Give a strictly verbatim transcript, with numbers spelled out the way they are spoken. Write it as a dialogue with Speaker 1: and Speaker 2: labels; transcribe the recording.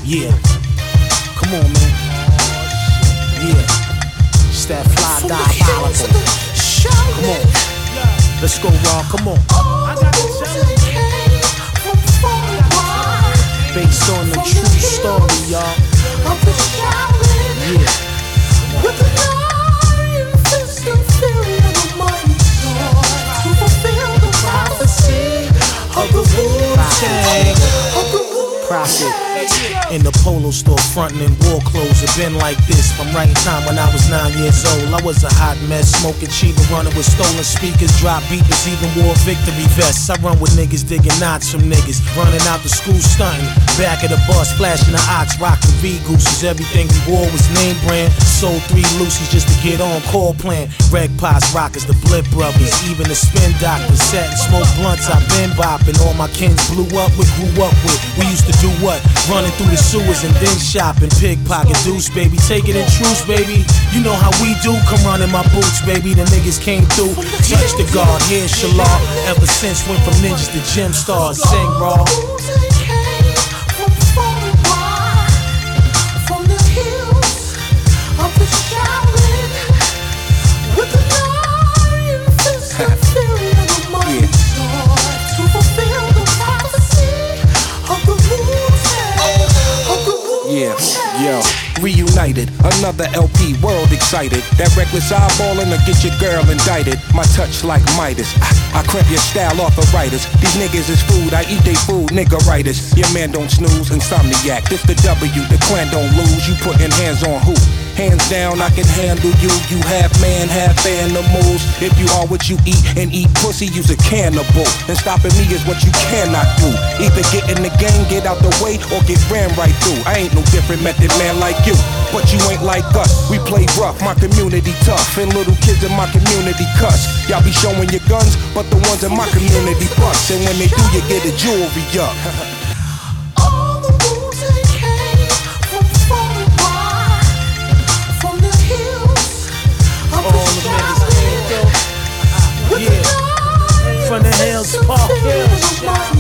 Speaker 1: Yeah. Come on, man. Yeah. It's that fly diabolical. Come on. Let's go, Raw. Come on. Based on the true story, y'all. Yeah. With the iron fist and fury of the mighty God to fulfill the prophecy of the Wu-Tang. Prophet. In the polo store frontin' in war clothes. It been like this from right time when I was nine years old. I was a hot mess, smoking cheaper, running with stolen speakers, drop beaters, even wore victory vests. I run with niggas digging knots from niggas, running out the school stunting. Back of the bus, flashing the ox, rocking V-gooses. Everything we wore was name brand. Sold three Lucy's just to get on call plan. Reg Pots, Rockers, the Blip Brothers, even the Spin Doctors. Sat and smoked blunts, I've been bopping. All my kins blew up with, grew up with. We used to do what? Running through the sewers and then shopping. Pickpocket deuce, baby, take it in truce, baby. You know how we do, come running my boots, baby. The niggas came through, touch the guard, here's Shalal. Ever since went from ninjas to gym stars, sing raw.
Speaker 2: Yeah, yo, reunited, another L P, world excited. That reckless eyeballing to get your girl indicted. My touch like Midas, I, I cramp your style off of writers. These niggas is food, I eat they food, nigga writers. Your man don't snooze, insomniac. This the W, the clan don't lose. You putting hands on who? Hands down, I can handle you. You half man, half animals. If you are what you eat and eat pussy, you's a cannibal. And stopping me is what you cannot do. Either get in the game, get out the way, or get ran right through. I ain't no different method man like you, but you ain't like us. We play rough, my community tough, and little kids in my community cuss. Y'all be showing your guns, but the ones in my community bust. And when they do, you get a jewelry up.
Speaker 1: From the hills, Park Hills.